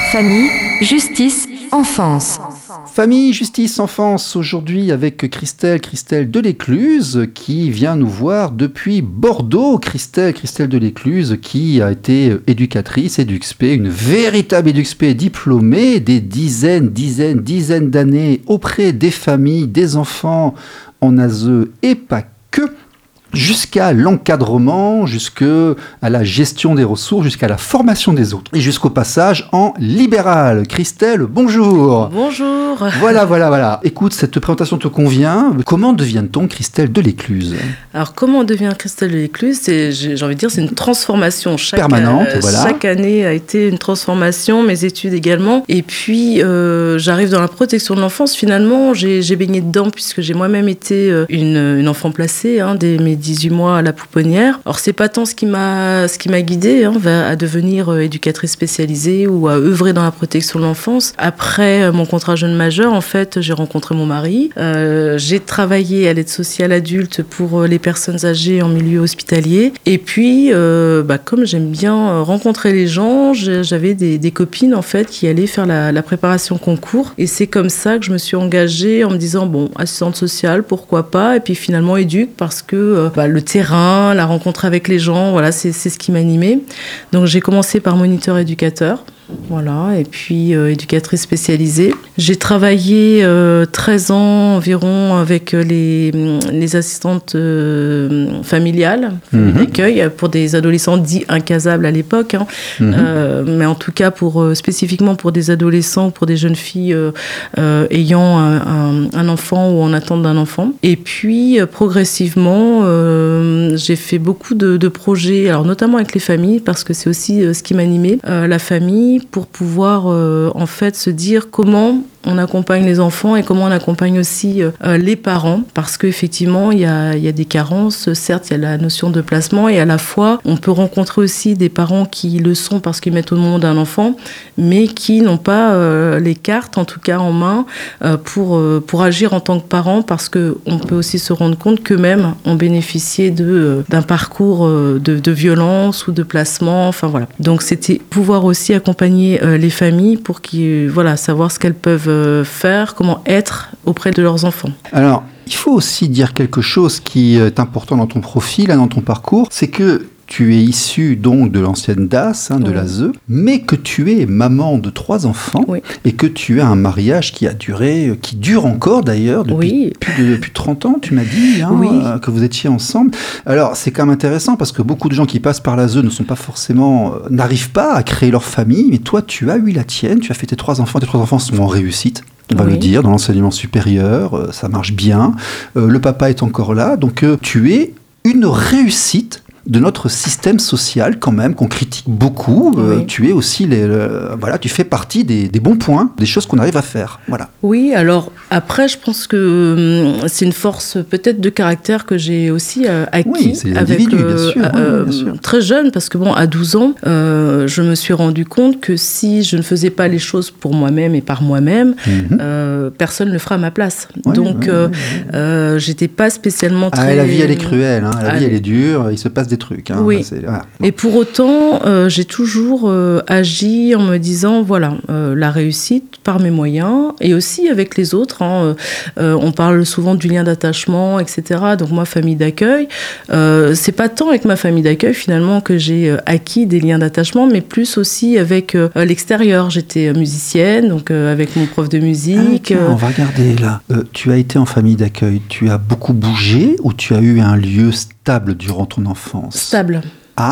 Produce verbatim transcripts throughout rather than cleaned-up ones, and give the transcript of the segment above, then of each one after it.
Famille, justice, enfance. Famille, justice, enfance, aujourd'hui avec Christelle, Christelle Delécluse qui vient nous voir depuis Bordeaux. Christelle, Christelle Delécluse qui a été éducatrice, EduxP, une véritable EduxP diplômée, des dizaines, dizaines, dizaines d'années auprès des familles, des enfants en A S E et pas que. Jusqu'à l'encadrement, jusqu'à la gestion des ressources, jusqu'à la formation des autres et jusqu'au passage en libéral. Christelle, bonjour. Bonjour. Voilà, voilà, voilà. Écoute, cette présentation te convient. Comment devient-on Christelle Delécluse ? Alors, comment devient Christelle Delécluse ? C'est, j'ai envie de dire, c'est une transformation. Chaque, permanente, euh, voilà. Chaque année a été une transformation, mes études également. Et puis, euh, j'arrive dans la protection de l'enfance. Finalement, j'ai, j'ai baigné dedans puisque j'ai moi-même été une, une enfant placée, hein, dès mes dix-huit mois à la pouponnière. Alors, c'est pas tant ce qui m'a, ce qui m'a guidée, hein, à devenir éducatrice spécialisée ou à œuvrer dans la protection de l'enfance. Après mon contrat jeune majeur, en fait, j'ai rencontré mon mari. Euh, j'ai travaillé à l'aide sociale adulte pour les personnes âgées en milieu hospitalier. Et puis, euh, bah, comme j'aime bien rencontrer les gens, j'avais des, des copines, en fait, qui allaient faire la, la préparation concours. Et c'est comme ça que je me suis engagée en me disant, bon, assistante sociale, pourquoi pas ? Et puis finalement, éduque, parce que euh, bah, le terrain, la rencontre avec les gens, voilà, c'est, c'est ce qui m'animait. Donc j'ai commencé par moniteur éducateur. Voilà, et puis euh, éducatrice spécialisée. J'ai travaillé euh, treize ans environ avec les, les assistantes euh, familiales, mmh. d'accueil, pour des adolescents dits incasables à l'époque, hein. mmh. euh, mais en tout cas pour, euh, spécifiquement pour des adolescents ou pour des jeunes filles euh, euh, ayant un, un, un enfant ou en attente d'un enfant. Et puis euh, progressivement, euh, j'ai fait beaucoup de, de projets, alors notamment avec les familles, parce que c'est aussi euh, ce qui m'animait, euh, la famille, pour pouvoir euh, en fait se dire comment on accompagne les enfants et comment on accompagne aussi euh, les parents, parce qu'effectivement il y a, il y a des carences, certes il y a la notion de placement et à la fois on peut rencontrer aussi des parents qui le sont parce qu'ils mettent au monde un enfant mais qui n'ont pas euh, les cartes en tout cas en main euh, pour, euh, pour agir en tant que parents, parce qu'on peut aussi se rendre compte qu'eux-mêmes ont bénéficié de, euh, d'un parcours euh, de, de violence ou de placement, enfin voilà. Donc c'était pouvoir aussi accompagner euh, les familles pour qu'ils, voilà, savoir ce qu'elles peuvent faire, comment être auprès de leurs enfants. Alors, il faut aussi dire quelque chose qui est important dans ton profil, dans ton parcours, c'est que tu es issu donc de l'ancienne D A S, hein, de oui. l'A S E, mais que tu es maman de trois enfants oui. et que tu as un mariage qui a duré, qui dure encore d'ailleurs depuis oui. plus, de, depuis trente ans, tu m'as dit, hein, oui. euh, que vous étiez ensemble. Alors c'est quand même intéressant parce que beaucoup de gens qui passent par l'A S E ne sont pas forcément, euh, n'arrivent pas à créer leur famille, mais toi tu as eu la tienne, tu as fait tes trois enfants, tes trois enfants sont en réussite. On va oui. le dire, dans l'enseignement supérieur, euh, ça marche bien, euh, le papa est encore là, donc euh, tu es une réussite de notre système social quand même, qu'on critique beaucoup. Oui. Euh, tu es aussi, les, le, voilà, tu fais partie des, des bons points, des choses qu'on arrive à faire. Voilà. Oui, alors après, je pense que hum, c'est une force peut-être de caractère que j'ai aussi euh, acquis. Oui, c'est l'individu, euh, bien sûr. Euh, oui, bien sûr. Très jeune, parce que bon, à douze ans, euh, je me suis rendu compte que si je ne faisais pas les choses pour moi-même et par moi-même, mm-hmm. euh, personne ne le fera à ma place. Ouais, Donc, ouais, euh, ouais, ouais. Euh, j'étais pas spécialement très... Ah, la vie, elle est cruelle. Hein. La ah, vie, elle est dure. Il se passe des trucs. Hein. Oui. C'est, voilà. Et pour autant, euh, j'ai toujours euh, agi en me disant, voilà, euh, la réussite par mes moyens et aussi avec les autres. Hein, euh, on parle souvent du lien d'attachement, et cetera. Donc moi, famille d'accueil, euh, c'est pas tant avec ma famille d'accueil finalement que j'ai euh, acquis des liens d'attachement, mais plus aussi avec euh, l'extérieur. J'étais musicienne, donc euh, avec mon prof de musique. Ah, tiens, euh... On va regarder là. Euh, tu as été en famille d'accueil. Tu as beaucoup bougé ou tu as eu un lieu stable durant ton enfance ? Stable.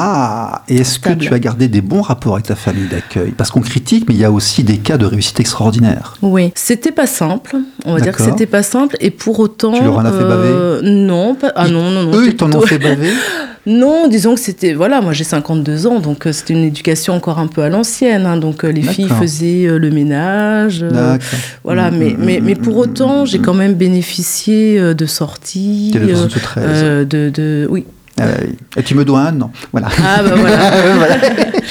Ah, et est-ce Stable. que tu as gardé des bons rapports avec ta famille d'accueil ? Parce qu'on critique, mais il y a aussi des cas de réussite extraordinaire. Oui, c'était pas simple. On va D'accord. dire que c'était pas simple, et pour autant... Tu leur en as fait baver ? euh, Non, pas... ah non, non, non. Eux, ils t'en plutôt... ont fait baver ? Non, disons que c'était... Voilà, moi j'ai cinquante-deux ans, donc c'était une éducation encore un peu à l'ancienne. Hein, donc les D'accord. filles faisaient euh, le ménage. Euh, voilà, mmh, mais, mmh, mais, mmh, mais pour autant, mmh, j'ai quand même bénéficié de sorties. T'es le soixante-treize. Euh, de, de, oui. Euh, et tu me dois un an, voilà. Ah bah voilà. voilà.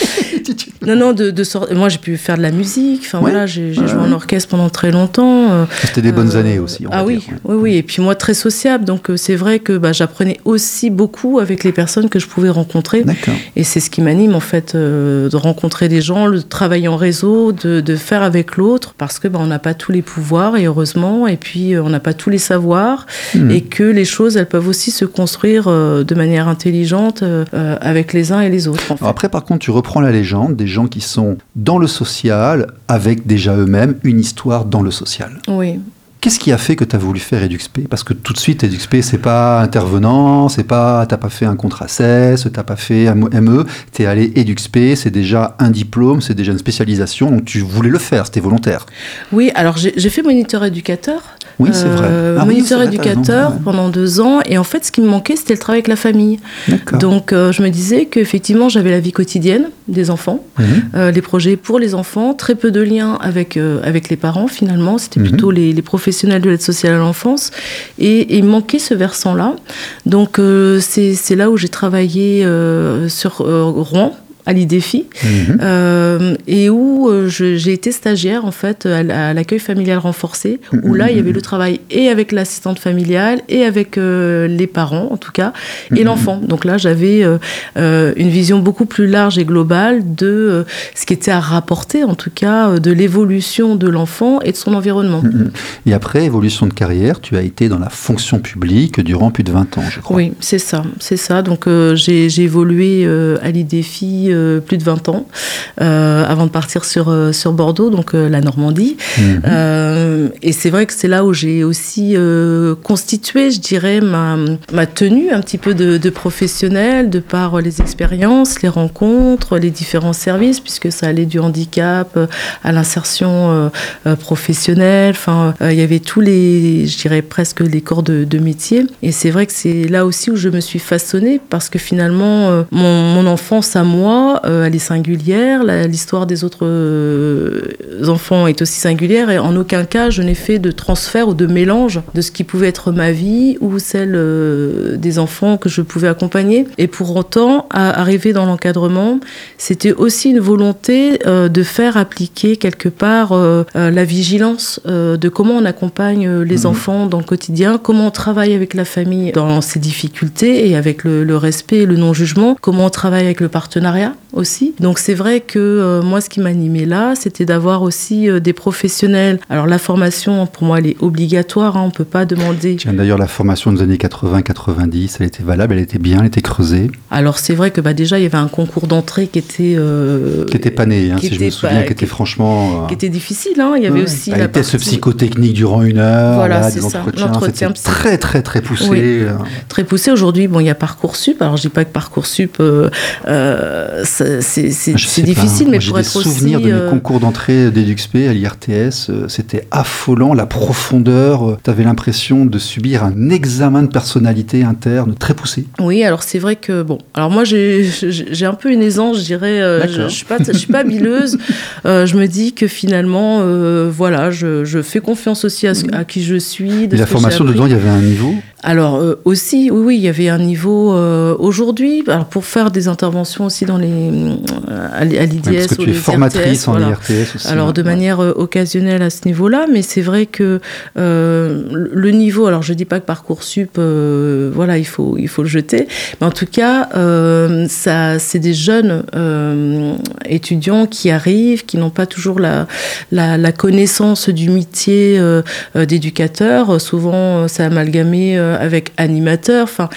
Non, non, de, de sort... moi j'ai pu faire de la musique, enfin ouais. voilà, j'ai, j'ai ouais, joué ouais. en orchestre pendant très longtemps. Euh, C'était des bonnes euh, années aussi, on Ah va oui, dire, ouais. oui, oui, et puis moi très sociable, donc euh, c'est vrai que bah, j'apprenais aussi beaucoup avec les personnes que je pouvais rencontrer. D'accord. Et c'est ce qui m'anime en fait, euh, de rencontrer des gens, de travailler en réseau, de, de faire avec l'autre, parce que bah, on n'a pas tous les pouvoirs, et heureusement, et puis euh, on n'a pas tous les savoirs, mmh. et que les choses, elles peuvent aussi se construire euh, de manière intelligente euh, avec les uns et les autres. En fait. Alors après, par contre, tu reprends la légende des gens qui sont dans le social, avec déjà eux-mêmes une histoire dans le social. Oui. Qu'est-ce qui a fait que tu as voulu faire EduxP ? Parce que tout de suite, EduxP, c'est pas intervenant, c'est pas, t'as pas fait un contrat C E S, t'as pas fait M E, t'es allé EduxP, c'est déjà un diplôme, c'est déjà une spécialisation, donc tu voulais le faire, c'était volontaire. Oui, alors j'ai, j'ai fait moniteur éducateur. Oui, c'est vrai. Euh, ah, moniteur oui, c'est vrai, éducateur ouais. pendant deux ans, et en fait, ce qui me manquait, c'était le travail avec la famille. D'accord. Donc, euh, je me disais qu'effectivement, j'avais la vie quotidienne des enfants, mmh. euh, les projets pour les enfants, très peu de liens avec, euh, avec les parents, finalement. C'était mmh. plutôt les, les professionnels de l'aide sociale à l'enfance. Et, et il manquait ce versant-là. Donc, euh, c'est, c'est là où j'ai travaillé euh, sur euh, Rouen, à l'I D F I, mmh. euh, et où euh, je, j'ai été stagiaire en fait à, à l'accueil familial renforcé, mmh. où là il y avait le travail et avec l'assistante familiale et avec euh, les parents en tout cas et mmh. l'enfant. Donc là j'avais euh, euh, une vision beaucoup plus large et globale de euh, ce qui était à rapporter en tout cas euh, de l'évolution de l'enfant et de son environnement. Mmh. Et après évolution de carrière, tu as été dans la fonction publique durant plus de vingt ans, je crois. Oui, c'est ça, c'est ça. Donc euh, j'ai, j'ai évolué euh, à l'I D F I Euh, plus de vingt ans euh, avant de partir sur, euh, sur Bordeaux, donc euh, la Normandie. Mmh. Euh, et c'est vrai que c'est là où j'ai aussi euh, constitué, je dirais, ma, ma tenue un petit peu de, de professionnel, de par les expériences, les rencontres, les différents services, puisque ça allait du handicap à l'insertion euh, professionnelle. Enfin, euh, il y avait tous les, je dirais presque les corps de, de métier. Et c'est vrai que c'est là aussi où je me suis façonnée, parce que finalement, euh, mon, mon enfance à moi, Euh, elle est singulière, la, l'histoire des autres euh, enfants est aussi singulière, et en aucun cas je n'ai fait de transfert ou de mélange de ce qui pouvait être ma vie ou celle euh, des enfants que je pouvais accompagner. Et pour autant, à arriver dans l'encadrement, c'était aussi une volonté euh, de faire appliquer quelque part euh, euh, la vigilance euh, de comment on accompagne les mmh. enfants dans le quotidien, comment on travaille avec la famille dans ses difficultés et avec le, le respect et le non-jugement, comment on travaille avec le partenariat aussi. Donc c'est vrai que euh, moi ce qui m'animait là, c'était d'avoir aussi euh, des professionnels. Alors la formation pour moi elle est obligatoire, hein, on peut pas demander. Tiens, d'ailleurs la formation des années quatre-vingts quatre-vingt-dix, elle était valable, elle était bien, elle était creusée. Alors c'est vrai que bah, déjà il y avait un concours d'entrée qui était euh, qui était pas né, hein, si je me souviens, pas, qui était franchement euh... qui était difficile. Hein. Il y avait ouais. aussi bah, la partie... partie psychotechnique durant une heure, voilà, là, c'est des ça. entretiens, L'entretien c'était très très très poussé. Oui. Euh... Très poussé. Aujourd'hui, bon, il y a Parcoursup. Alors je dis pas que Parcoursup euh, euh, c'est, c'est, c'est, ah, c'est difficile, pas. mais Moi, pour être aussi. J'ai des souvenirs de mes euh... concours d'entrée d'EduxP à l'I R T S, euh, c'était affolant, la profondeur. Tu avais l'impression de subir un examen de personnalité interne très poussé. Oui, alors c'est vrai que bon, alors moi j'ai, j'ai un peu une aisance, je dirais. Euh, je, je suis pas, je suis pas bileuse. euh, je me dis que finalement, euh, voilà, je, je fais confiance aussi à, ce, à qui je suis. De Et la formation dedans, il y avait un niveau. Alors euh, aussi, oui, oui, il y avait un niveau euh, aujourd'hui. Alors pour faire des interventions aussi dans les euh, à l'I D S, ouais, parce que ou tu es les formatrice R T S, en voilà. I R T S aussi. Alors de ouais. manière euh, occasionnelle à ce niveau-là, mais c'est vrai que euh, le niveau. Alors je dis pas que Parcoursup, euh, voilà, il faut il faut le jeter, mais en tout cas, euh, ça, c'est des jeunes euh, étudiants qui arrivent, qui n'ont pas toujours la la, la connaissance du métier euh, d'éducateur. Souvent, c'est amalgamé euh, avec animateur. Enfin,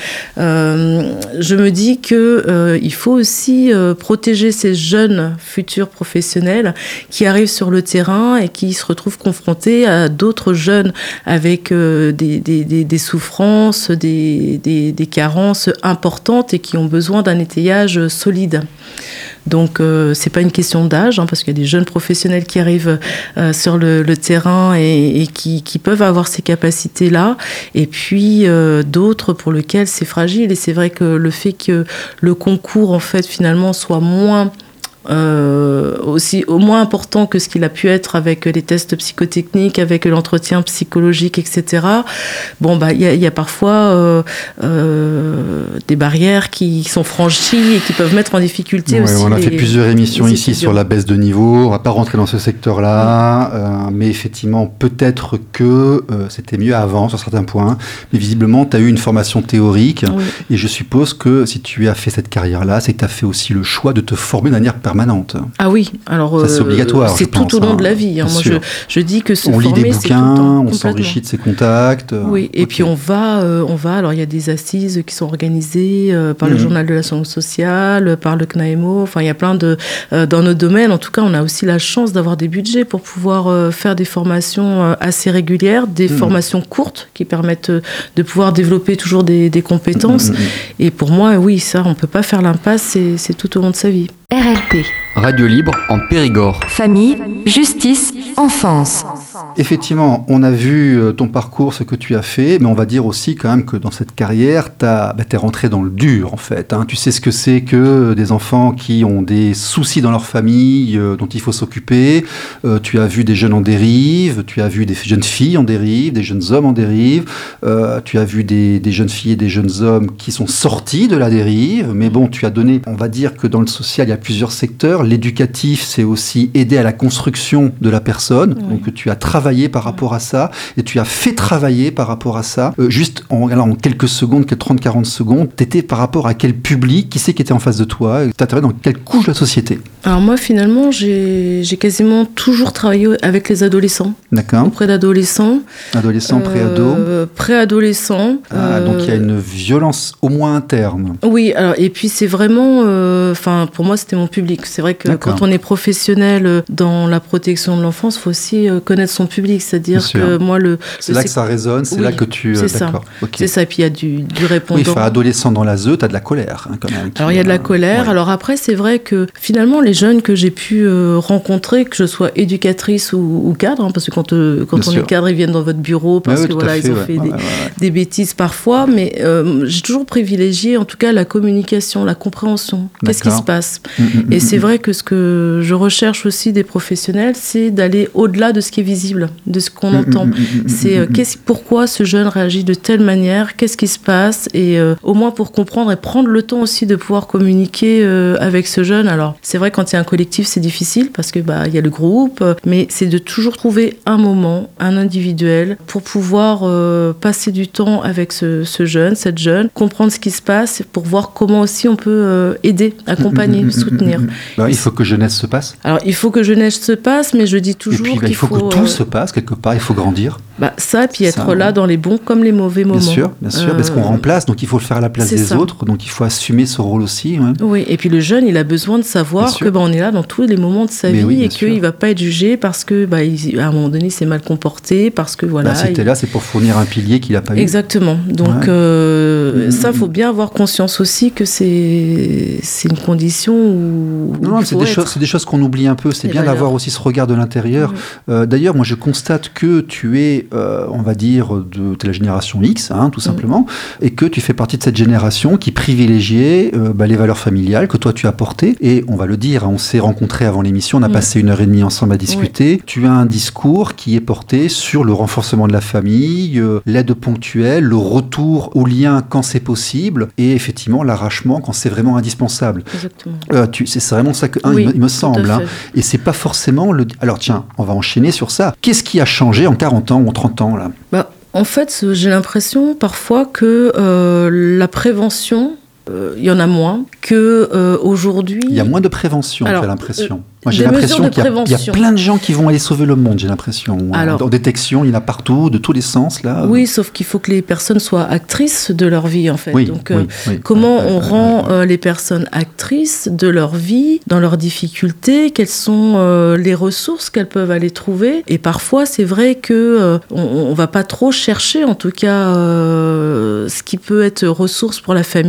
euh, je me dis que euh, il faut aussi euh, protéger ces jeunes futurs professionnels qui arrivent sur le terrain et qui se retrouvent confrontés à d'autres jeunes avec euh, des, des, des, des souffrances, des, des, des carences importantes et qui ont besoin d'un étayage solide. Donc, euh, c'est pas une question d'âge, hein, parce qu'il y a des jeunes professionnels qui arrivent euh, sur le, le terrain et, et qui, qui peuvent avoir ces capacités-là. Et puis, euh, d'autres pour lesquels c'est fragile. Et c'est vrai que le fait que le concours, en fait, finalement, soit moins euh, aussi au moins important que ce qu'il a pu être avec les tests psychotechniques, avec l'entretien psychologique, et cetera. Bon, bah, il y a, y a parfois euh, euh, des barrières qui sont franchies et qui peuvent mettre en difficulté ouais, aussi. On a les, fait plusieurs émissions ici étudiants. sur la baisse de niveau. On va pas rentrer dans ce secteur-là, euh, mais effectivement, peut-être que euh, c'était mieux avant sur certains points. Mais visiblement, tu as eu une formation théorique, Oui. et je suppose que si tu as fait cette carrière-là, c'est que tu as fait aussi le choix de te former de manière permanente. Ah oui, alors Ça, c'est euh, obligatoire, c'est je tout pense, au long hein, de la vie. Hein. bien Moi, sûr. je, je dis que se On lit former, des c'est tout le bouquins, temps, on complètement. s'enrichit de ses contacts. Oui, et Ok. puis on va, euh, on va. Alors il y a des assises qui sont organisées euh, par Mhm. le Journal de l'action sociale, par le C N A E M O. Enfin, il y a plein de euh, dans notre domaine. En tout cas, on a aussi la chance d'avoir des budgets pour pouvoir euh, faire des formations euh, assez régulières, des Mhm. formations courtes qui permettent euh, de pouvoir développer toujours des, des compétences. Mhm. Et pour moi, oui, ça, on peut pas faire l'impasse. C'est, c'est tout au long de sa vie. R L P. Radio Libre en Périgord. Famille, justice, enfance. Effectivement, on a vu euh, ton parcours, ce que tu as fait, mais on va dire aussi quand même que dans cette carrière, tu bah, es rentré dans le dur en fait. Hein. Tu sais ce que c'est que des enfants qui ont des soucis dans leur famille, euh, dont il faut s'occuper. Euh, tu as vu des jeunes en dérive, tu as vu des jeunes filles en dérive, des jeunes hommes en dérive. Euh, tu as vu des, des jeunes filles et des jeunes hommes qui sont sortis de la dérive. Mais bon, tu as donné, on va dire que dans le social, il y a plusieurs secteurs. L'éducatif, c'est aussi aider à la construction de la personne. Oui. Donc tu as travaillé par rapport à ça et tu as fait travailler par rapport à ça. Euh, juste en, alors, en quelques secondes, trente à quarante secondes, tu étais par rapport à quel public, qui c'est qui était en face de toi, tu intervenais dans quelle couche de la société? Alors moi, finalement, j'ai, j'ai quasiment toujours travaillé avec les adolescents, D'accord. auprès d'adolescents. Adolescent, préado. Euh, préadolescents. Ah, euh, donc il y a une violence au moins interne. Oui, alors, et puis c'est vraiment, enfin, pour moi, c'était mon public. C'est vrai que D'accord. quand on est professionnel dans la protection de l'enfance, il faut aussi euh, connaître son public. C'est-à-dire Bien sûr. que moi, le. C'est le là sec- que ça résonne, c'est Oui, là que tu... c'est ça. D'accord. Ok. C'est ça, et puis il y a du, du répondant. Oui, enfin, adolescent dans la Z E U, tu as de la colère hein, quand même. qui, Alors il y a de la euh, colère. ouais. Alors après, c'est vrai que finalement, les jeunes que j'ai pu euh, rencontrer, que je sois éducatrice ou, ou cadre, hein, parce que quand, euh, quand Bien on sûr. est cadre, ils viennent dans votre bureau parce Ouais, que ouais, tout à voilà, fait, ils ont ouais. fait Ouais, des, ouais, ouais. des bêtises parfois, mais euh, j'ai toujours privilégié en tout cas la communication, la compréhension. Qu'est-ce qui D'accord. se passe? Mm, mm, Et mm, c'est mm. vrai que ce que je recherche aussi des professionnels, c'est d'aller au-delà de ce qui est visible, de ce qu'on Mm, entend. mm, mm, mm, C'est mm, euh, mm. qu'est-ce, pourquoi ce jeune réagit de telle manière, qu'est-ce qui se passe, et euh, au moins pour comprendre et prendre le temps aussi de pouvoir communiquer euh, avec ce jeune. Alors c'est vrai quand il y a un collectif c'est difficile parce que bah il y a le groupe, mais c'est de toujours trouver un moment, un individuel pour pouvoir euh, passer du temps avec ce, ce jeune, cette jeune, comprendre ce qui se passe pour voir comment aussi on peut euh, aider, accompagner, Mm, mm, mm, soutenir. mm, mm. Bah, il faut que jeunesse se passe. Alors il faut que jeunesse se passe, mais je dis toujours Et puis, bah, qu'il il faut, faut que tout euh, se passe quelque part, il faut grandir. bah, ça, puis être Ça, là dans les bons comme les mauvais moments. Bien sûr, bien sûr, parce qu'on Euh, remplace, donc il faut le faire à la place c'est des ça. autres, donc il faut assumer ce rôle aussi. Ouais. Oui, et puis le jeune, il a besoin de Bien savoir sûr. que bah, on est là dans tous les moments de sa Mais vie oui, bien et sûr. qu'il va pas être jugé parce que bah, il, à un moment donné, il s'est mal comporté, parce que voilà. Bah, si il- t'es là, c'est pour fournir un pilier qu'il n'a pas eu. Exactement. Donc Ouais. euh, Mmh, ça, mmh. faut bien avoir conscience aussi que c'est c'est une condition où. Non, où non, il c'est faut des, être. choses, c'est des choses qu'on oublie un peu. C'est Les bien valeurs. d'avoir aussi ce regard de l'intérieur. Oui. Euh, d'ailleurs, moi, je constate que tu es, euh, on va dire, de, de la génération X, hein, tout simplement, et que tu fais partie de cette génération qui privilégiait euh, bah, les valeurs familiales que toi tu as portées. Et on va le dire, hein, on s'est rencontrés avant l'émission, on a Mm. passé une heure et demie ensemble à discuter. Tu as un discours qui est porté sur le renforcement de la famille, euh, l'aide ponctuelle, le retour au lien quand c'est possible, et effectivement l'arrachement quand c'est vraiment indispensable. Exactement. Euh, tu, c'est, c'est vraiment ça que hein, Oui, il, me, il me tout à semble. Hein. fait. Et c'est pas forcément le. Alors tiens, on va enchaîner sur ça. Qu'est-ce qui a changé en quarante ans ou en trente ans là? Bah, en fait, j'ai l'impression parfois que euh, la prévention, euh, il y en a moins que euh, aujourd'hui. Il y a moins de prévention, Alors, j'ai l'impression. euh, Moi, j'ai des l'impression mesures de qu'il y a, il y a prévention. plein de gens qui vont aller sauver le monde, j'ai l'impression. Alors- en détection, il y en a partout, de tous les sens là. Oui, sauf qu'il faut que les personnes soient actrices de leur vie, en fait. Oui, Donc, oui, euh, oui. comment Ouais, ouais, on ouais, rend ouais. euh, les personnes actrices de leur vie, dans leurs difficultés, quelles sont euh, les ressources qu'elles peuvent aller trouver. Et parfois, c'est vrai que euh, on, on va pas trop chercher, en tout cas, euh, ce qui peut être ressource pour la famille. Euh,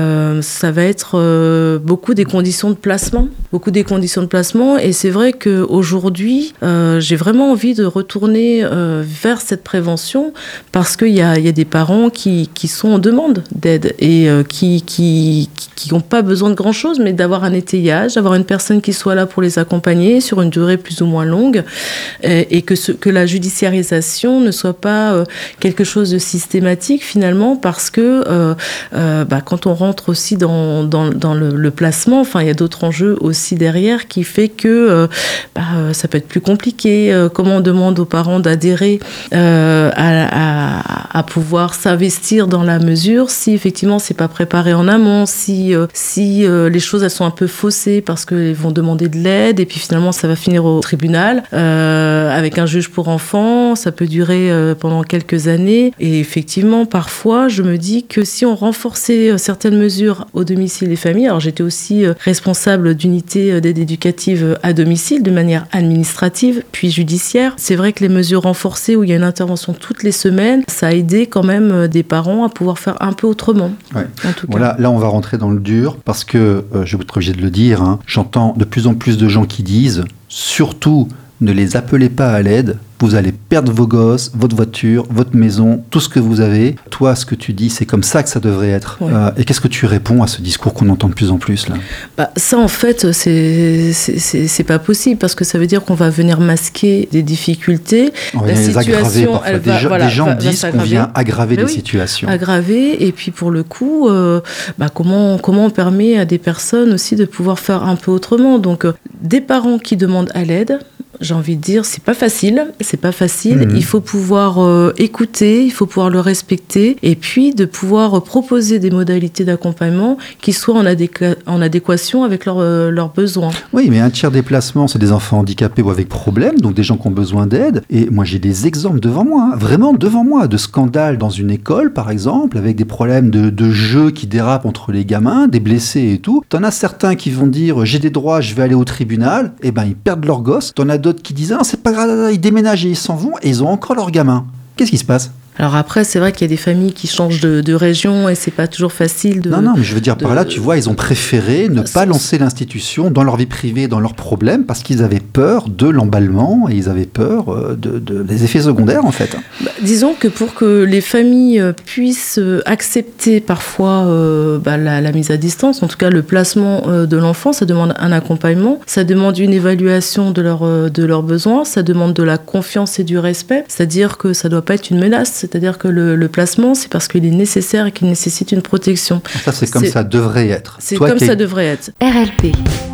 euh, ça va être euh, beaucoup des conditions de placement, beaucoup des conditions de placement. Et c'est vrai qu'aujourd'hui, euh, j'ai vraiment envie de retourner euh, vers cette prévention parce qu'il y a, il y a des parents qui, qui sont en demande d'aide et euh, qui qui qui n'ont pas besoin de grand-chose, mais d'avoir un étayage, d'avoir une personne qui soit là pour les accompagner sur une durée plus ou moins longue et, et que, ce, que la judiciarisation ne soit pas euh, quelque chose de systématique finalement parce que euh, euh, bah, quand on rentre aussi dans, dans, dans le, le placement, enfin, il y a d'autres enjeux aussi derrière qui fait que euh, bah, ça peut être plus compliqué. Euh, comment on demande aux parents d'adhérer euh, à, à, à pouvoir s'investir dans la mesure si effectivement c'est pas préparé en amont, si, euh, si euh, les choses elles sont un peu faussées parce qu'ils vont demander de l'aide et puis finalement ça va finir au tribunal euh, avec un juge pour enfants, ça peut durer euh, pendant quelques années et effectivement parfois je me dis que si on renforçait certaines mesures au domicile des familles, alors j'étais aussi euh, responsable d'unité d'aide éducative à domicile de manière administrative puis judiciaire, c'est vrai que les mesures renforcées où il y a une intervention toutes les semaines, ça a aidé quand même des parents à pouvoir faire un peu autrement. Ouais. En tout cas. Voilà, là on va rentrer dans le dur parce que, euh, je vais être obligé de le dire, hein, j'entends de plus en plus de gens qui disent surtout ne les appelez pas à l'aide, vous allez perdre vos gosses, votre voiture, votre maison, tout ce que vous avez. Toi, ce que tu dis, c'est comme ça que ça devrait être. Ouais. Euh, et qu'est-ce que tu réponds à ce discours qu'on entend de plus en plus là ? Bah, ça, en fait, c'est, c'est, c'est, c'est pas possible parce que ça veut dire qu'on va venir masquer des difficultés. On va les aggraver parfois. Des, va, voilà, des gens va, disent va qu'on vient aggraver Mais des oui, situations. Aggraver. Et puis, pour le coup, euh, bah, comment, comment on permet à des personnes aussi de pouvoir faire un peu autrement ? Donc, euh, des parents qui demandent à l'aide, j'ai envie de dire, c'est pas facile, c'est pas facile. Mmh. Il faut pouvoir euh, écouter, il faut pouvoir le respecter, et puis de pouvoir proposer des modalités d'accompagnement qui soient en, adéqua- en adéquation avec leurs euh, leurs besoins. Oui, mais un tiers des placements, c'est des enfants handicapés ou avec problème, donc des gens qui ont besoin d'aide. Et moi, j'ai des exemples devant moi, hein, vraiment devant moi, de scandales dans une école, par exemple, avec des problèmes de, de jeux qui dérapent entre les gamins, des blessés et tout. T'en as certains qui vont dire, j'ai des droits, je vais aller au tribunal, et ben ils perdent leur gosse. T'en as d'autres qui disent ah, c'est pas grave, ils déménagent et ils s'en vont et ils ont encore leur gamin. Qu'est-ce qui se passe ? Alors après, c'est vrai qu'il y a des familles qui changent de, de région et c'est pas toujours facile de... Non, non, mais je veux dire de, par là, tu vois, ils ont préféré ne pas lancer l'institution dans leur vie privée, dans leurs problèmes, parce qu'ils avaient peur de l'emballement et ils avaient peur de, de, des effets secondaires, en fait. Bah, disons que pour que les familles puissent accepter parfois euh, bah, la, la mise à distance, en tout cas le placement euh, de l'enfant, ça demande un accompagnement, ça demande une évaluation de, leur, de leurs besoins, ça demande de la confiance et du respect, c'est-à-dire que ça doit pas être une menace. C'est-à-dire que le, le placement, c'est parce qu'il est nécessaire et qu'il nécessite une protection. Ça, c'est comme c'est, ça devrait être. C'est Toi, comme ça devrait être. R L P.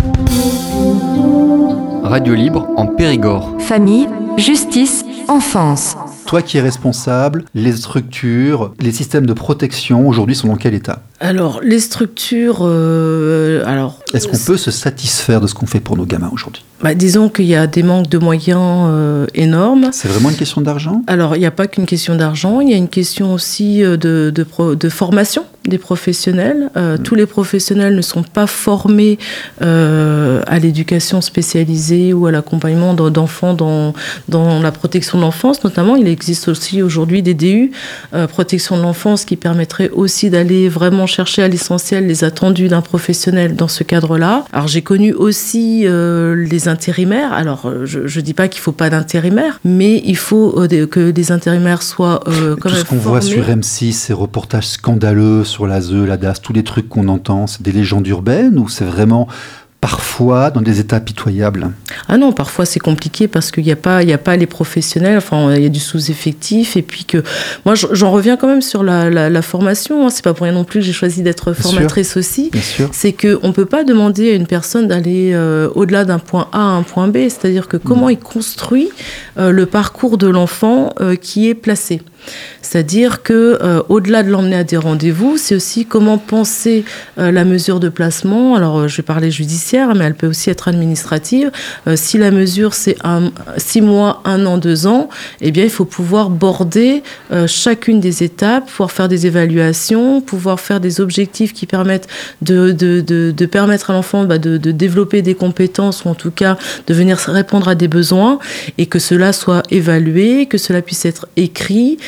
Radio libre en Périgord. Famille, justice, enfance. Toi qui es responsable, les structures, les systèmes de protection, aujourd'hui, sont dans quel état ? Alors, les structures... Euh, alors, Est-ce qu'on peut se satisfaire de ce qu'on fait pour nos gamins aujourd'hui ? Bah, disons qu'il y a des manques de moyens euh, énormes. C'est vraiment une question d'argent ? Alors, il n'y a pas qu'une question d'argent, il y a une question aussi de, de, pro, de formation des professionnels. Euh, mmh. Tous les professionnels ne sont pas formés euh, à l'éducation spécialisée ou à l'accompagnement d'enfants dans, dans la protection de l'enfance, notamment. Il existe aussi aujourd'hui des D U, euh, protection de l'enfance, qui permettraient aussi d'aller vraiment chercher à l'essentiel les attendus d'un professionnel dans ce cadre-là. Alors, j'ai connu aussi euh, les intérimaires. Alors, je ne dis pas qu'il ne faut pas d'intérimaires, mais il faut euh, que les intérimaires soient euh, quand Tout même ce qu'on formés. voit sur M six, ces reportages scandaleux sur l'A S E, l'A D A S, tous les trucs qu'on entend, c'est des légendes urbaines ou c'est vraiment... parfois dans des états pitoyables? Ah non, parfois c'est compliqué parce qu'il n'y a pas, il n'y a pas les professionnels, enfin il y a du sous-effectif et puis que moi j'en reviens quand même sur la, la, la formation, hein. C'est pas pour rien non plus que j'ai choisi d'être Bien formatrice sûr. aussi. Bien sûr. C'est qu'on ne peut pas demander à une personne d'aller euh, au-delà d'un point A à un point B, c'est-à-dire que comment mmh. il construit euh, le parcours de l'enfant euh, qui est placé. C'est-à-dire que euh, au-delà de l'emmener à des rendez-vous, c'est aussi comment penser euh, la mesure de placement. Alors, euh, je vais parler judiciaire, mais elle peut aussi être administrative. Euh, si la mesure c'est un, six mois, un an, deux ans, eh bien, il faut pouvoir border euh, chacune des étapes, pouvoir faire des évaluations, pouvoir faire des objectifs qui permettent de, de, de, de permettre à l'enfant bah, de, de développer des compétences ou en tout cas de venir répondre à des besoins et que cela soit évalué, que cela puisse être écrit.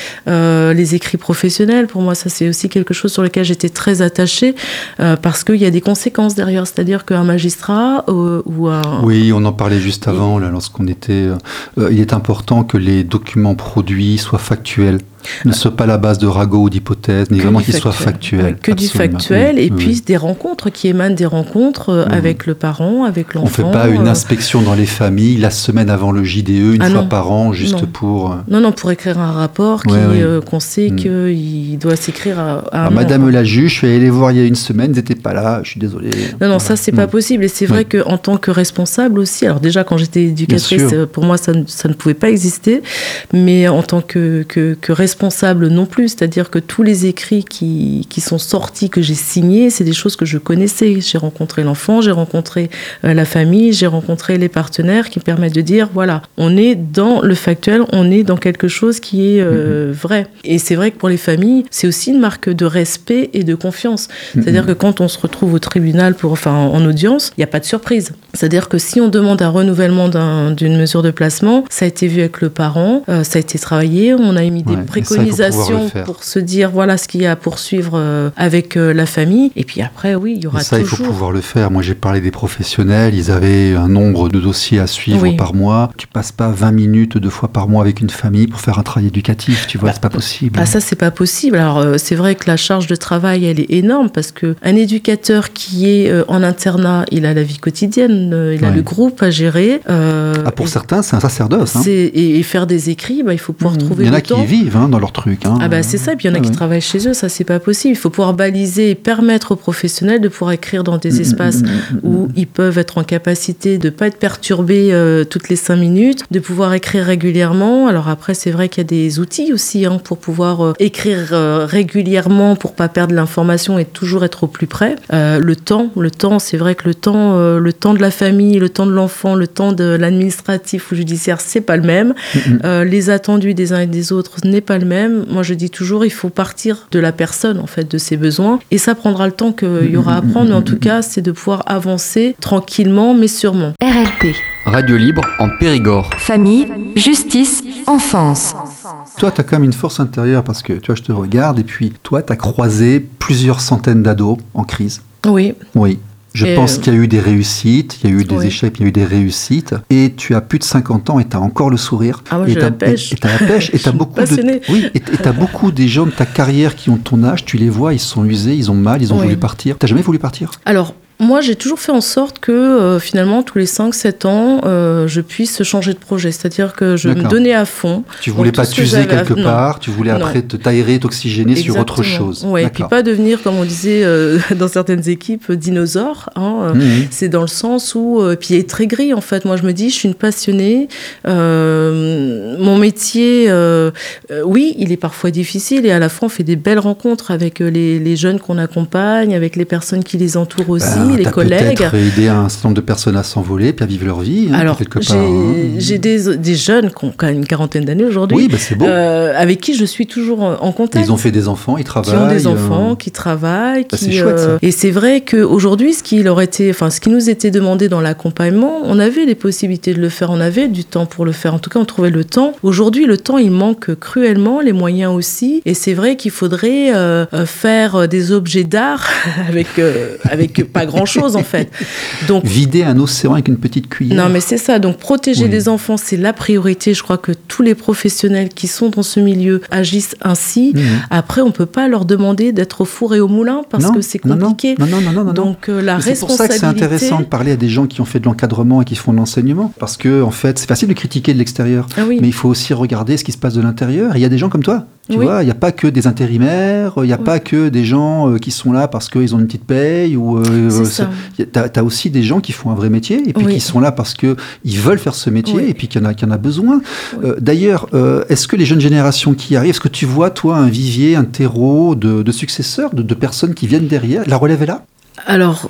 Euh, les écrits professionnels, pour moi, ça c'est aussi quelque chose sur lequel j'étais très attachée euh, parce qu'il y a des conséquences derrière. C'est-à-dire qu'un magistrat euh, ou un... Oui, on en parlait juste avant, là, lorsqu'on était... Euh, il est important que les documents produits soient factuels. Ne soit pas la base de ragots ou d'hypothèses, mais vraiment qu'ils soient factuels. Que absolument. du factuel, oui, et oui. puis des rencontres qui émanent des rencontres euh, mmh. avec le parent, avec l'enfant. On ne fait pas une inspection dans les familles la semaine avant le J D E, une ah fois non. par an, juste non. pour... Non, non, pour écrire un rapport qui, ouais, oui. euh, qu'on sait mmh. qu'il doit s'écrire à, à Alors, un Madame moment. la juge, je suis allée les voir il y a une semaine, ils n'étaient pas là, je suis désolée. Non, non, ça, c'est mmh. pas possible. Et c'est vrai oui. qu'en tant que responsable aussi, alors déjà, quand j'étais éducatrice, pour moi, ça ne, ça ne pouvait pas exister, mais en tant que, que, que responsable non plus, c'est-à-dire que tous les écrits qui, qui sont sortis, que j'ai signés, c'est des choses que je connaissais. J'ai rencontré l'enfant, j'ai rencontré euh, la famille, j'ai rencontré les partenaires qui permettent de dire, voilà, on est dans le factuel, on est dans quelque chose qui est euh, mmh. vrai. Et c'est vrai que pour les familles, c'est aussi une marque de respect et de confiance. Mmh. C'est-à-dire que quand on se retrouve au tribunal, pour, enfin en audience, il n'y a pas de surprise. C'est-à-dire que si on demande un renouvellement d'un, d'une mesure de placement, ça a été vu avec le parent, euh, ça a été travaillé, on a émis ouais, des préconisations pour se dire voilà ce qu'il y a à poursuivre euh, avec euh, la famille. Et puis après, oui, il y aura et ça, toujours... il faut pouvoir le faire. Moi, j'ai parlé des professionnels. Ils avaient un nombre de dossiers à suivre oui. par mois. Tu passes pas vingt minutes deux fois par mois avec une famille pour faire un travail éducatif. Tu vois, bah, c'est pas possible. Ah, ça, c'est pas possible. Alors, euh, c'est vrai que la charge de travail, elle est énorme parce que un éducateur qui est euh, en internat, il a la vie quotidienne, euh, il a oui. le groupe à gérer. Euh, ah, pour certains, c'est un sacerdoce. Hein. C'est, et, et faire des écrits, bah, il faut pouvoir mmh. trouver le temps. Il y en a temps. qui vivent hein, dans leur truc. Hein. Ah, bah, c'est ça. Puis il y en a ah, qui oui. travaillent chez eux, ça c'est pas possible. Il faut pouvoir baliser et permettre aux professionnels de pouvoir écrire dans des espaces où ils peuvent être en capacité de pas être perturbés euh, toutes les cinq minutes, de pouvoir écrire régulièrement. Alors après, c'est vrai qu'il y a des outils aussi hein, pour pouvoir euh, écrire euh, régulièrement pour pas perdre l'information et toujours être au plus près. Euh, le temps, le temps, c'est vrai que le temps, euh, le temps de la famille, le temps de l'enfant, le temps de l'administratif ou judiciaire, c'est pas le même. Euh, les attendus des uns et des autres n'est pas le même. Moi, je dis toujours, il faut partir de la personne, en fait, de ses besoins. Et ça prendra le temps qu'il y aura à prendre. Mais en tout cas, c'est de pouvoir avancer tranquillement, mais sûrement. R L P. Radio libre en Périgord. Famille, justice, enfance. Toi, tu as quand même une force intérieure parce que, tu vois, je te regarde et puis, toi, tu as croisé plusieurs centaines d'ados en crise. Oui. Oui. Je et pense euh... qu'il y a eu des réussites, il y a eu des oui. échecs, il y a eu des réussites. Et tu as plus de cinquante ans et tu as encore le sourire. Ah, moi, et j'ai la pêche. Et tu as la pêche. Et tu as beaucoup de, oui, et tu as beaucoup des gens de ta carrière qui ont ton âge. Tu les vois, ils se sont usés, ils ont mal, ils ont oui. voulu partir. Tu n'as jamais voulu partir ? Alors, moi, j'ai toujours fait en sorte que, euh, finalement, tous les cinq sept ans, euh, je puisse changer de projet. C'est-à-dire que je D'accord. me donnais à fond. Tu voulais pas t'user quelque à... part, non. tu voulais non. après te t'aérer, t'oxygéner Exactement. sur autre chose. Oui, et puis pas devenir, comme on disait euh, dans certaines équipes, dinosaure. Hein, mmh. C'est dans le sens où... Euh, puis être aigri, en fait. Moi, je me dis, je suis une passionnée. Euh, mon métier, euh, euh, oui, il est parfois difficile. Et à la fois, on fait des belles rencontres avec les, les jeunes qu'on accompagne, avec les personnes qui les entourent aussi. Ben, les t'as collègues. Peut-être aidé un certain nombre de personnes à s'envoler puis à vivre leur vie. Hein, Alors, quelque j'ai, part, hein. j'ai des, des jeunes qui ont quand même une quarantaine d'années aujourd'hui, oui, bah c'est beau. euh, avec qui je suis toujours en contact. Ils ont fait des enfants, ils travaillent. Qui ont des enfants, euh... qui travaillent. Bah, qui, c'est chouette, ça. Euh, et c'est vrai qu'aujourd'hui, ce qui leur était, enfin, ce qui nous était demandé dans l'accompagnement, on avait les possibilités de le faire, on avait du temps pour le faire. En tout cas, on trouvait le temps. Aujourd'hui, le temps, il manque cruellement, les moyens aussi. Et c'est vrai qu'il faudrait euh, faire des objets d'art avec, euh, avec pas grand-chose, en fait. Donc, vider un océan avec une petite cuillère. Non, mais c'est ça. Donc, protéger oui. les enfants, c'est la priorité. Je crois que tous les professionnels qui sont dans ce milieu agissent ainsi. Mmh. Après, on ne peut pas leur demander d'être au four et au moulin parce non, que c'est compliqué. Non, non, non, non, non, Donc, euh, la mais c'est responsabilité... C'est pour ça que c'est intéressant de parler à des gens qui ont fait de l'encadrement et qui font de l'enseignement. Parce que, en fait, c'est facile de critiquer de l'extérieur. Ah oui. Mais il faut aussi regarder ce qui se passe de l'intérieur. Et il y a des gens comme toi. Tu oui. vois, il n'y a pas que des intérimaires, il n'y a oui. pas que des gens euh, qui sont là parce qu'ils ont une petite paye. Ou euh, tu as aussi des gens qui font un vrai métier et puis oui. qui sont là parce qu'ils veulent faire ce métier oui. et puis qu'il y en a, qu'il y en a besoin. Oui. Euh, d'ailleurs, euh, est-ce que les jeunes générations qui arrivent, est-ce que tu vois, toi, un vivier, un terreau de, de successeurs, de, de personnes qui viennent derrière ? La relève est là ? Alors, euh,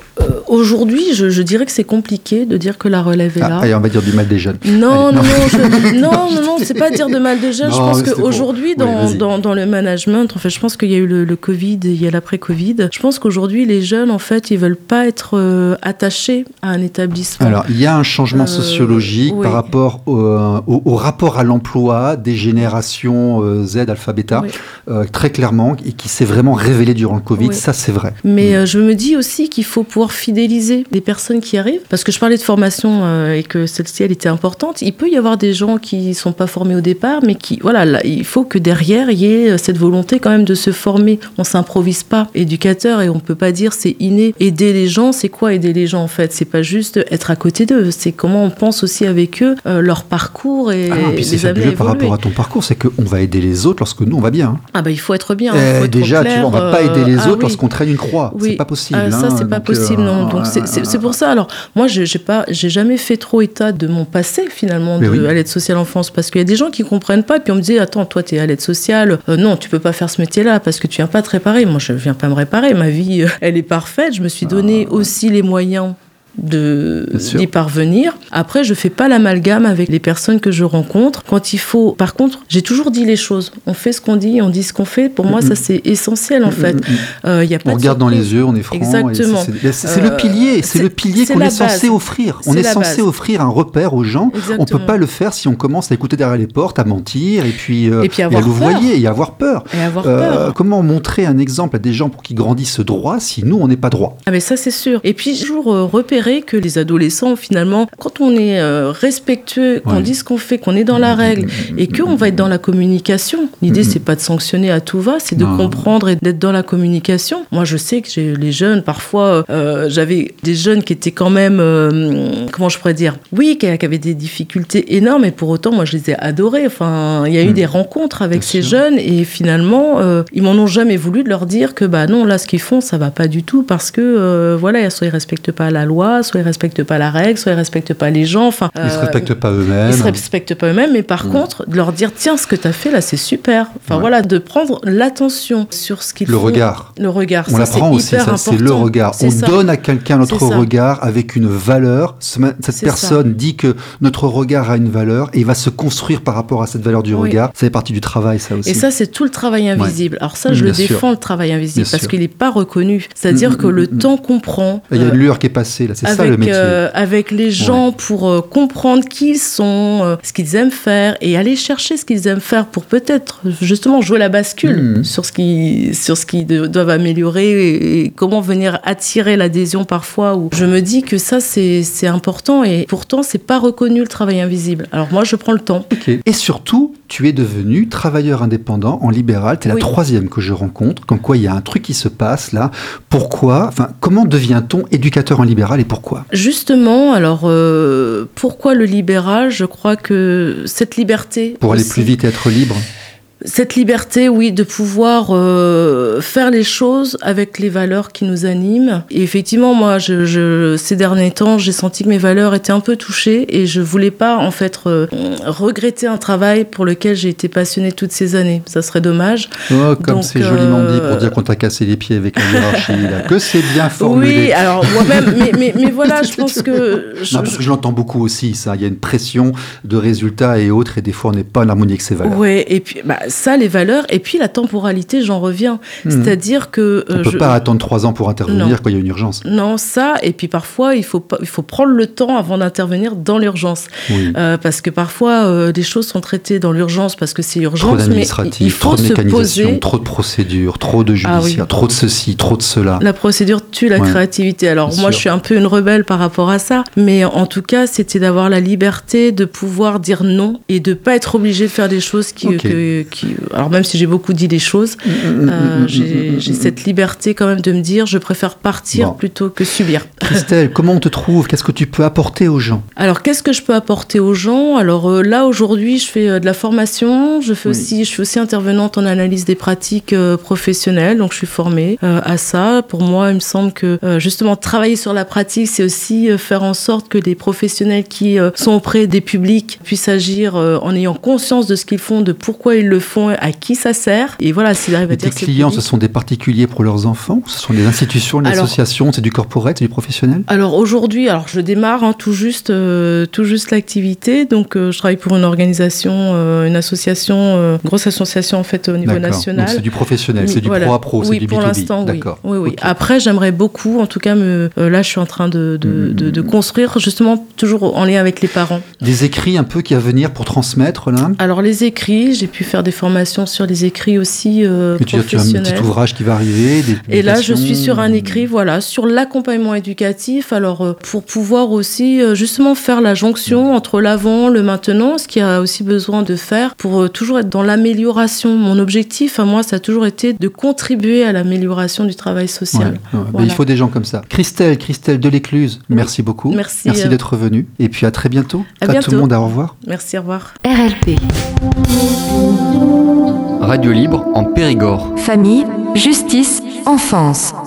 Aujourd'hui, je, je dirais que c'est compliqué de dire que la relève est ah, là. Allez, on va dire du mal des jeunes. Non, allez, non, non, non, je, non, non, non, c'est pas dire de mal des jeunes. Non, je pense mais qu'aujourd'hui, bon. dans, oui, dans, dans le management, en fait, je pense qu'il y a eu le, le Covid, il y a l'après-Covid. Je pense qu'aujourd'hui, les jeunes, en fait, ils veulent pas être euh, attachés à un établissement. Alors, il y a un changement Euh, sociologique oui. par rapport au, au, au rapport à l'emploi des générations euh, Z, alpha, bêta, Oui. euh, très clairement, et qui s'est vraiment révélé durant le Covid. Oui. Ça, c'est vrai. Mais Mm. euh, je me dis aussi qu'il faut pouvoir fidéliser les personnes qui arrivent. Parce que je parlais de formation euh, et que celle-ci, elle était importante. Il peut y avoir des gens qui sont pas formés au départ, mais qui, voilà, là, il faut que derrière, il y ait cette volonté quand même de se former. On s'improvise pas éducateur et on peut pas dire c'est inné. Aider les gens, c'est quoi aider les gens en fait? C'est pas juste être à côté d'eux. C'est comment on pense aussi avec eux, euh, leur parcours et Ah non, puis c'est les amener à fabuleux par évoluer. rapport à ton parcours, c'est qu'on va aider les autres lorsque nous, on va bien. hein. Ah bah il faut être bien. Eh, faut être déjà, clair, tu vois, on va pas euh, aider les ah autres oui. lorsqu'on traîne une croix. Oui. C'est pas possible. Ah, ça, hein. c'est pas Donc, possible, euh, non. Donc, c'est, euh, c'est, c'est pour ça. Alors, moi, je j'ai pas, j'ai jamais fait trop état de mon passé, finalement, Mais de, oui. à l'aide sociale enfance. Parce qu'il y a des gens qui comprennent pas. Puis on me dit, attends, toi, t'es à l'aide sociale. Euh, non, tu peux pas faire ce métier-là parce que tu viens pas te réparer. Moi, je viens pas me réparer. Ma vie, euh, elle est parfaite. Je me suis donné Ah. aussi les moyens de Bien sûr. d'y parvenir. Après, je fais pas l'amalgame avec les personnes que je rencontre. Quand il faut, par contre, j'ai toujours dit les choses. On fait ce qu'on dit, on dit ce qu'on fait. Pour moi, Mm-mm. ça c'est essentiel en fait. Mm, mm, mm. Euh, y a pas On de regarde dans surprise. les yeux, on est franc. et Exactement. C'est, c'est- c'est Euh, le pilier, c'est, c'est- le pilier c'est qu'on la est censé base. offrir. On C'est est la censé base. offrir un repère aux gens. Exactement. On peut pas le faire si on commence à écouter derrière les portes, à mentir et puis, euh, Et puis à avoir louvoyer et avoir peur. Et avoir Euh, peur. comment montrer un exemple à des gens pour qu'ils grandissent droit si nous on n'est pas droit? Ah mais ça c'est sûr. Et puis toujours euh, repérer que les adolescents finalement, quand on est euh, respectueux, qu'on Ouais. dit ce qu'on fait, qu'on est dans la règle et qu'on va être dans la communication. L'idée Mhm. c'est pas de sanctionner à tout va, c'est de Non. comprendre et d'être dans la communication. Moi je sais que j'ai les jeunes parfois, euh, j'avais des jeunes qui étaient quand même, euh, comment je pourrais dire, oui, qui, qui avaient des difficultés énormes et pour autant moi je les ai adorés. Enfin, il y a eu Mhm. des rencontres avec Bien ces sûr. jeunes et finalement euh, ils m'en ont jamais voulu de leur dire que bah non là ce qu'ils font ça va pas du tout parce que euh, voilà soit ils respectent pas la loi, soit ils respectent pas la règle, soit ils respectent pas les gens. Enfin, Ils se euh, respectent pas eux-mêmes. ils se respectent pas eux-mêmes, mais par Mm. contre, de leur dire tiens, ce que tu as fait là, c'est super. Enfin Ouais. voilà, de prendre l'attention sur ce qu'ils Le font. regard. Le regard. On ça, l'apprend c'est aussi, hyper ça, c'est important. le regard. C'est On ça. donne à quelqu'un notre C'est ça. regard avec une valeur. Ce- Cette C'est personne dit que notre regard a une valeur et il va se construire par rapport à cette valeur du Oui. regard. Ça fait partie du travail, ça aussi. Et ça, c'est tout le travail invisible. Alors ça, je Bien le sûr. défends, le travail invisible, Bien parce sûr. qu'il n'est pas reconnu. C'est-à-dire Mm, que mm, le mm, temps qu'on prend... Il y a euh, une lueur qui est passée, là. C'est ça le avec, métier. euh, avec les gens pour euh, comprendre qui ils sont, euh, ce qu'ils aiment faire et aller chercher ce qu'ils aiment faire pour peut-être justement jouer la bascule Mhm. sur ce qu'ils sur ce qu'ils de- doivent améliorer et, et comment venir attirer l'adhésion parfois. Où je me dis que ça c'est c'est important et pourtant c'est pas reconnu le travail invisible. Alors moi je prends le temps. Ok. Et surtout, tu es devenu travailleur indépendant en libéral. Tu es la Oui. troisième que je rencontre. Comme quoi, il y a un truc qui se passe là. Pourquoi Enfin, comment devient-on éducateur en libéral et pourquoi? Justement, alors euh, pourquoi le libéral? Je crois que cette liberté Pour aller aussi- plus vite et être libre. Cette liberté, oui, de pouvoir euh, faire les choses avec les valeurs qui nous animent. Et effectivement, moi, je, je, ces derniers temps, j'ai senti que mes valeurs étaient un peu touchées et je voulais pas, en fait, euh, regretter un travail pour lequel j'ai été passionnée toutes ces années. Ça serait dommage. Oh, comme Donc, c'est joliment euh, dit pour dire qu'on t'a cassé les pieds avec la hiérarchie. Là. Que c'est bien formulé. Oui, alors moi-même, mais, mais, mais voilà, je pense que... je- Non, parce que je l'entends beaucoup aussi, ça. Il y a une pression de résultats et autres, et des fois, on n'est pas en harmonie avec ses valeurs. Ouais, et puis bah, ça, les valeurs, et puis la temporalité, j'en reviens. Mhm. C'est-à-dire que... On euh, ne peut je- pas attendre trois ans pour intervenir Non. quand il y a une urgence. Non, ça, et puis parfois, il faut, pas, il faut prendre le temps avant d'intervenir dans l'urgence. Oui. Euh, parce que parfois, euh, des choses sont traitées dans l'urgence parce que c'est Trop urgence, mais il d'administratifs, faut trop de se mécanisation, poser. trop de procédures, trop de Ah judiciaires, oui. trop de ceci, trop de cela. La procédure tue la Ouais. créativité. Alors Bien moi, sûr. je suis un peu une rebelle par rapport à ça, mais en tout cas, c'était d'avoir la liberté de pouvoir dire non et de pas être obligé de faire des choses qui, Ok. que- qui... Alors même si j'ai beaucoup dit des choses, euh, j'ai j'ai cette liberté quand même de me dire, je préfère partir Bon. plutôt que subir. Christelle, comment on te trouve? Qu'est-ce que tu peux apporter aux gens? Alors, qu'est-ce que je peux apporter aux gens? Alors euh, là, aujourd'hui, je fais euh, de la formation. Je fais Oui. aussi, je suis aussi intervenante en analyse des pratiques euh, professionnelles. Donc, je suis formée euh, à ça. Pour moi, il me semble que euh, justement travailler sur la pratique, c'est aussi euh, faire en sorte que les professionnels qui euh, sont auprès des publics puissent agir euh, en ayant conscience de ce qu'ils font, de pourquoi ils le font, à qui ça sert. Et voilà, s'il arrive à Et dire tes clients, ce sont des particuliers pour leurs enfants? Ce sont des institutions, des alors, associations? C'est du corporate, c'est du professionnel? Alors aujourd'hui, alors je démarre hein, tout juste, euh, tout juste l'activité. Donc euh, je travaille pour une organisation, euh, une association, euh, grosse association en fait au niveau D'accord. national. Donc c'est du professionnel, Oui, c'est du voilà. pro à pro, c'est oui, du B pour deux B. l'instant, oui. D'accord. Oui, oui. Okay. Après, j'aimerais beaucoup, en tout cas, me, euh, là, je suis en train de, de, mmh. de, de construire justement toujours en lien avec les parents. Des écrits un peu qui à venir pour transmettre là? Alors les écrits, j'ai pu faire des formations sur les écrits aussi euh, Mais tu, tu as un petit ouvrage qui va arriver, des Et là, je suis sur un écrit, voilà, sur l'accompagnement éducatif. Alors euh, pour pouvoir aussi euh, justement faire la jonction entre l'avant, le maintenant, ce qu'il y a aussi besoin de faire pour euh, toujours être dans l'amélioration. Mon objectif, à moi, ça a toujours été de contribuer à l'amélioration du travail social. Ouais, ouais. Voilà. Il faut des gens comme ça. Christelle, Christelle Delécluse, oui. merci beaucoup. Merci. Merci euh... d'être venue. Et puis à très bientôt. À, à bientôt. tout le monde, au revoir. Merci, au revoir. R L P. Radio libre en Périgord. Famille, justice, enfance.